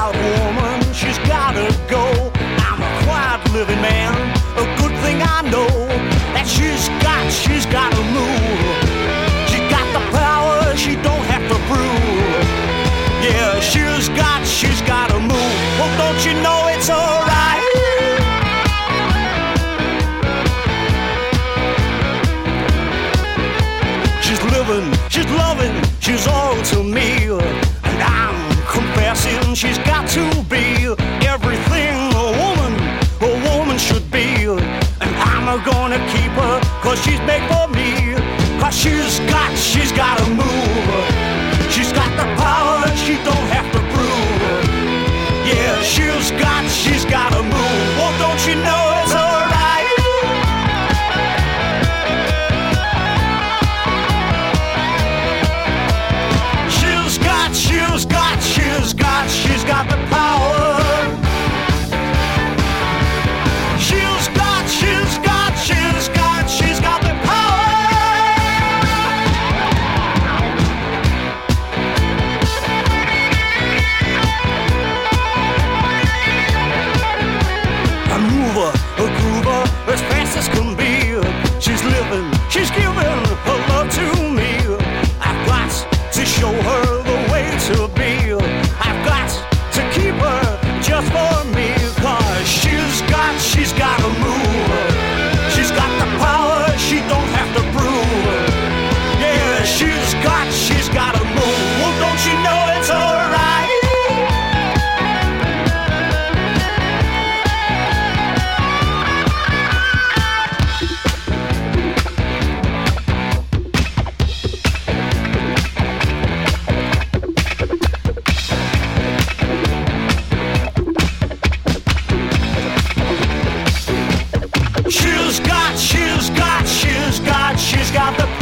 proud woman, she's gotta go. I'm a quiet living man, a good thing I know that she's gotta move. She got the power, she don't have to prove. Yeah, she's gotta move. Well, don't you know it's alright? She's living, she's loving, she's all to me. And I'm confessing she's got to be everything a woman should be. And I'm gonna keep her, cause she's made for me. Cause she's gotta move. She's got the power, she don't have to prove. Yeah, she's gotta move. Well, don't you know it's alright? She's got the power. She's got the power. A mover, a groover, as fast as can be. She's living, she's giving her love to me. I've got to show her the way to be. I've got to keep her just for me. Cause she's gotta move. She's got the power, she don't have to prove. Yeah, she's gotta move. Well, don't you know it's alright? She's got the